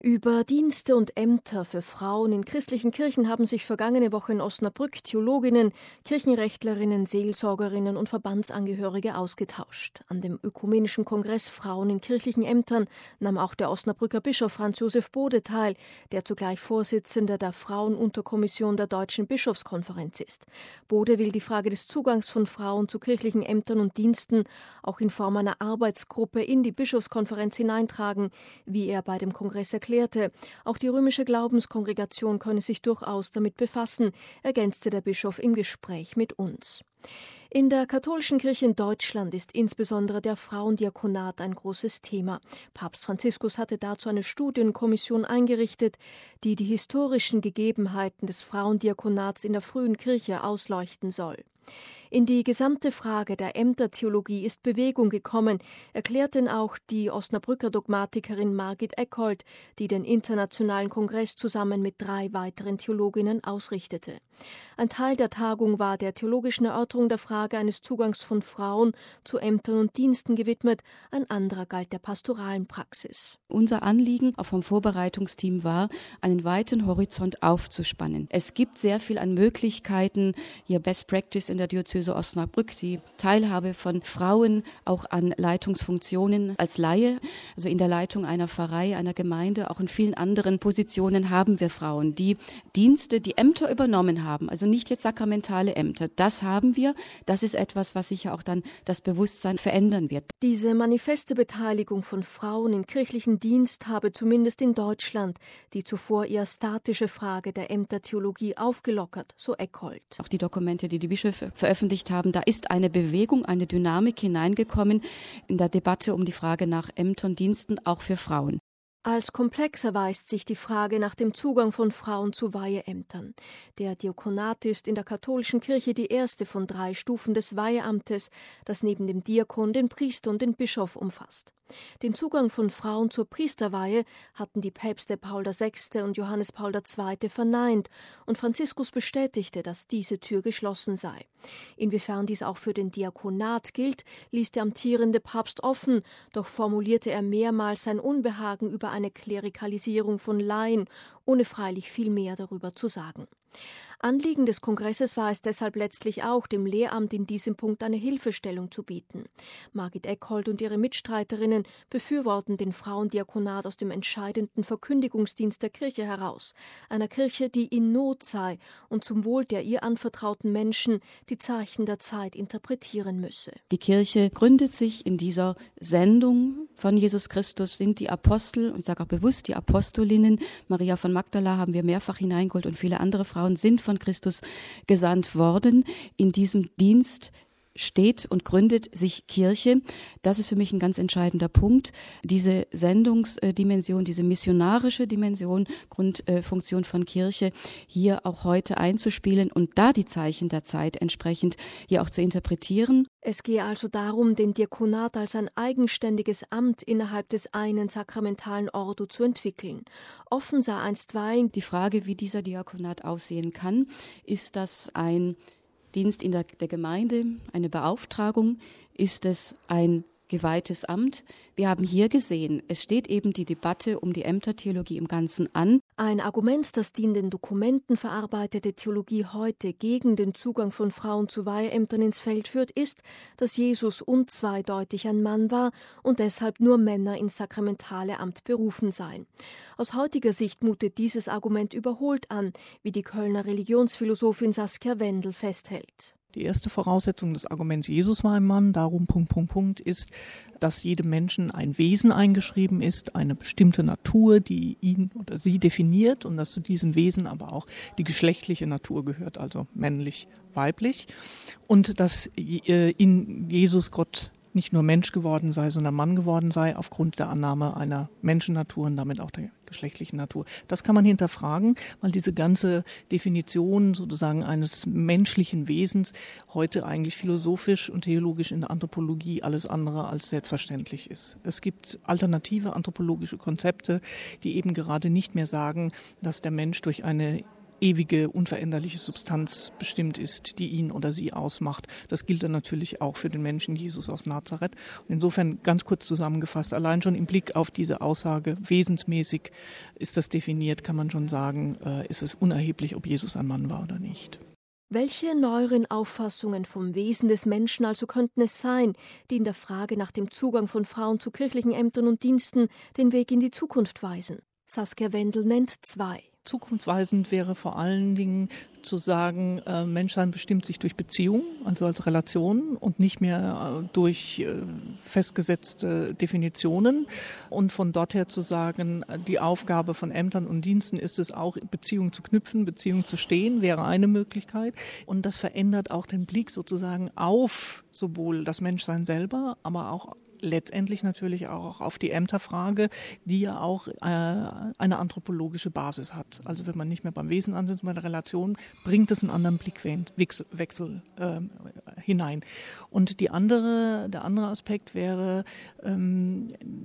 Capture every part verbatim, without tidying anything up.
Über Dienste und Ämter für Frauen in christlichen Kirchen haben sich vergangene Woche in Osnabrück Theologinnen, Kirchenrechtlerinnen, Seelsorgerinnen und Verbandsangehörige ausgetauscht. An dem Ökumenischen Kongress Frauen in kirchlichen Ämtern nahm auch der Osnabrücker Bischof Franz Josef Bode teil, der zugleich Vorsitzender der Frauenunterkommission der Deutschen Bischofskonferenz ist. Bode will die Frage des Zugangs von Frauen zu kirchlichen Ämtern und Diensten auch in Form einer Arbeitsgruppe in die Bischofskonferenz hineintragen, wie er bei dem Kongress erklärte. Auch die römische Glaubenskongregation könne sich durchaus damit befassen, ergänzte der Bischof im Gespräch mit uns. In der katholischen Kirche in Deutschland ist insbesondere der Frauendiakonat ein großes Thema. Papst Franziskus hatte dazu eine Studienkommission eingerichtet, die die historischen Gegebenheiten des Frauendiakonats in der frühen Kirche ausleuchten soll. In die gesamte Frage der Ämtertheologie ist Bewegung gekommen, erklärt denn auch die Osnabrücker Dogmatikerin Margit Eckhold, die den internationalen Kongress zusammen mit drei weiteren Theologinnen ausrichtete. Ein Teil der Tagung war der theologischen Erörterung der Frage eines Zugangs von Frauen zu Ämtern und Diensten gewidmet, ein anderer galt der pastoralen Praxis. Unser Anliegen auch vom Vorbereitungsteam war, einen weiten Horizont aufzuspannen. Es gibt sehr viel an Möglichkeiten, hier Best Practice in der Diözese Osnabrück, die Teilhabe von Frauen auch an Leitungsfunktionen als Laie, also in der Leitung einer Pfarrei, einer Gemeinde, auch in vielen anderen Positionen haben wir Frauen, die Dienste, die Ämter übernommen haben, also nicht jetzt sakramentale Ämter. Das haben wir, das ist etwas, was sicher auch dann das Bewusstsein verändern wird. Diese manifeste Beteiligung von Frauen in kirchlichen Dienst habe zumindest in Deutschland die zuvor eher statische Frage der Ämtertheologie aufgelockert, so Eckhold. Auch die Dokumente, die die Bischöfe veröffentlicht haben, da ist eine Bewegung, eine Dynamik hineingekommen in der Debatte um die Frage nach Ämtern, Diensten, auch für Frauen. Als komplex erweist sich die Frage nach dem Zugang von Frauen zu Weiheämtern. Der Diakonat ist in der katholischen Kirche die erste von drei Stufen des Weiheamtes, das neben dem Diakon den Priester und den Bischof umfasst. Den Zugang von Frauen zur Priesterweihe hatten die Päpste Paul der Sechste und Johannes Paul der Zweite verneint und Franziskus bestätigte, dass diese Tür geschlossen sei. Inwiefern dies auch für den Diakonat gilt, ließ der amtierende Papst offen, doch formulierte er mehrmals sein Unbehagen über eine Klerikalisierung von Laien, ohne freilich viel mehr darüber zu sagen. Anliegen des Kongresses war es deshalb letztlich auch, dem Lehramt in diesem Punkt eine Hilfestellung zu bieten. Margit Eckhold und ihre Mitstreiterinnen befürworten den Frauendiakonat aus dem entscheidenden Verkündigungsdienst der Kirche heraus, einer Kirche, die in Not sei und zum Wohl der ihr anvertrauten Menschen die Zeichen der Zeit interpretieren müsse. Die Kirche gründet sich in dieser Sendung von Jesus Christus, sind die Apostel, und ich sage auch bewusst die Apostolinnen, Maria von Magdala haben wir mehrfach hineingeholt und viele andere Frauen sind von Christus gesandt worden. In diesem Dienst steht und gründet sich Kirche. Das ist für mich ein ganz entscheidender Punkt. Diese Sendungsdimension, diese missionarische Dimension, Grundfunktion von Kirche, hier auch heute einzuspielen und da die Zeichen der Zeit entsprechend hier auch zu interpretieren. Es gehe also darum, den Diakonat als ein eigenständiges Amt innerhalb des einen sakramentalen Ordo zu entwickeln. Offen sei einstweilen die Frage, wie dieser Diakonat aussehen kann. Ist das ein Dienst in der, der Gemeinde, eine Beauftragung? Ist es ein geweihtes Amt? Wir haben hier gesehen, es steht eben die Debatte um die Ämtertheologie im Ganzen an. Ein Argument, das die in den Dokumenten verarbeitete Theologie heute gegen den Zugang von Frauen zu Weiheämtern ins Feld führt, ist, dass Jesus unzweideutig ein Mann war und deshalb nur Männer ins sakramentale Amt berufen seien. Aus heutiger Sicht mutet dieses Argument überholt an, wie die Kölner Religionsphilosophin Saskia Wendel festhält. Die erste Voraussetzung des Arguments Jesus war ein Mann, darum Punkt, Punkt, Punkt, ist, dass jedem Menschen ein Wesen eingeschrieben ist, eine bestimmte Natur, die ihn oder sie definiert und dass zu diesem Wesen aber auch die geschlechtliche Natur gehört, also männlich, weiblich und dass in Jesus Gott nicht nur Mensch geworden sei, sondern Mann geworden sei, aufgrund der Annahme einer Menschennatur und damit auch der geschlechtlichen Natur. Das kann man hinterfragen, weil diese ganze Definition sozusagen eines menschlichen Wesens heute eigentlich philosophisch und theologisch in der Anthropologie alles andere als selbstverständlich ist. Es gibt alternative anthropologische Konzepte, die eben gerade nicht mehr sagen, dass der Mensch durch eine ewige, unveränderliche Substanz bestimmt ist, die ihn oder sie ausmacht. Das gilt dann natürlich auch für den Menschen Jesus aus Nazareth. Und insofern ganz kurz zusammengefasst, allein schon im Blick auf diese Aussage, wesensmäßig ist das definiert, kann man schon sagen, äh, ist es unerheblich, ob Jesus ein Mann war oder nicht. Welche neueren Auffassungen vom Wesen des Menschen also könnten es sein, die in der Frage nach dem Zugang von Frauen zu kirchlichen Ämtern und Diensten den Weg in die Zukunft weisen? Saskia Wendel nennt zwei. Zukunftsweisend wäre vor allen Dingen zu sagen, äh, Menschsein bestimmt sich durch Beziehung, also als Relation und nicht mehr äh, durch äh, festgesetzte Definitionen. Und von dort her zu sagen, die Aufgabe von Ämtern und Diensten ist es auch, Beziehungen zu knüpfen, Beziehungen zu stehen, wäre eine Möglichkeit. Und das verändert auch den Blick sozusagen auf sowohl das Menschsein selber, aber auch letztendlich natürlich auch auf die Ämterfrage, die ja auch äh, eine anthropologische Basis hat. Also wenn man nicht mehr beim Wesen ansetzt, bei der Relation, bringt es einen anderen Blickwechsel Wechsel, äh, hinein. Und die andere, der andere Aspekt wäre ähm,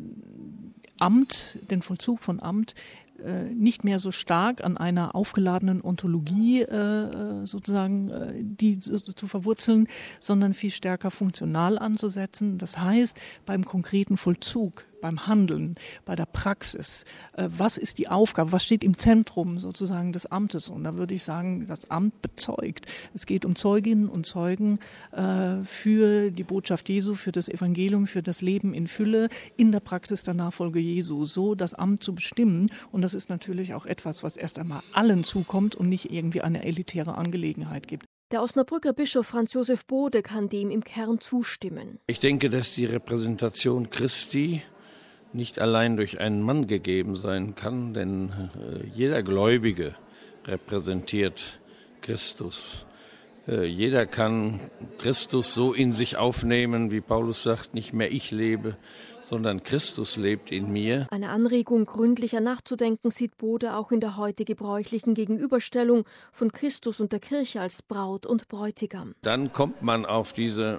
Amt, den Vollzug von Amt, nicht mehr so stark an einer aufgeladenen Ontologie äh, sozusagen äh, die zu, zu verwurzeln, sondern viel stärker funktional anzusetzen. Das heißt, beim konkreten Vollzug, beim Handeln, bei der Praxis, äh, was ist die Aufgabe, was steht im Zentrum sozusagen des Amtes? Und da würde ich sagen, das Amt bezeugt. Es geht um Zeuginnen und Zeugen äh, für die Botschaft Jesu, für das Evangelium, für das Leben in Fülle, in der Praxis der Nachfolge Jesu, so das Amt zu bestimmen. Und das ist natürlich auch etwas, was erst einmal allen zukommt und nicht irgendwie eine elitäre Angelegenheit gibt. Der Osnabrücker Bischof Franz Josef Bode kann dem im Kern zustimmen. Ich denke, dass die Repräsentation Christi nicht allein durch einen Mann gegeben sein kann, denn äh, jeder Gläubige repräsentiert Christus. Äh, jeder kann Christus so in sich aufnehmen, wie Paulus sagt, nicht mehr ich lebe, sondern Christus lebt in mir. Eine Anregung, gründlicher nachzudenken, sieht Bode auch in der heute gebräuchlichen Gegenüberstellung von Christus und der Kirche als Braut und Bräutigam. Dann kommt man auf diese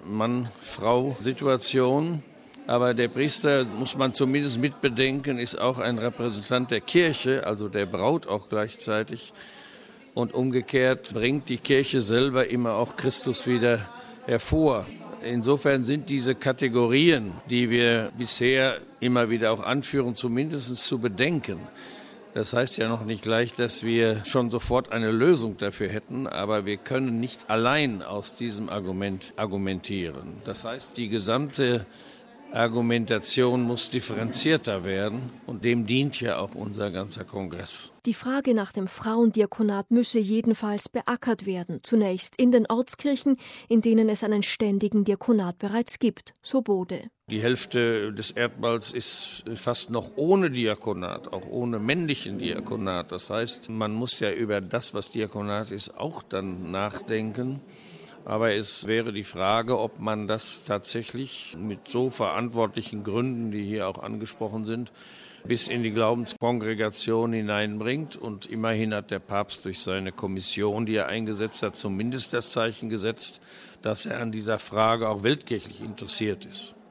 Mann-Frau-Situation. Aber der Priester, muss man zumindest mitbedenken, ist auch ein Repräsentant der Kirche, also der Braut auch gleichzeitig. Und umgekehrt bringt die Kirche selber immer auch Christus wieder hervor. Insofern sind diese Kategorien, die wir bisher immer wieder auch anführen, zumindest zu bedenken. Das heißt ja noch nicht gleich, dass wir schon sofort eine Lösung dafür hätten, aber wir können nicht allein aus diesem Argument argumentieren. Das heißt, die gesamte Argumentation muss differenzierter werden und dem dient ja auch unser ganzer Kongress. Die Frage nach dem Frauendiakonat müsse jedenfalls beackert werden, zunächst in den Ortskirchen, in denen es einen ständigen Diakonat bereits gibt, so Bode. Die Hälfte des Erdballs ist fast noch ohne Diakonat, auch ohne männlichen Diakonat. Das heißt, man muss ja über das, was Diakonat ist, auch dann nachdenken. Aber es wäre die Frage, ob man das tatsächlich mit so verantwortlichen Gründen, die hier auch angesprochen sind, bis in die Glaubenskongregation hineinbringt. Und immerhin hat der Papst durch seine Kommission, die er eingesetzt hat, zumindest das Zeichen gesetzt, dass er an dieser Frage auch weltkirchlich interessiert ist.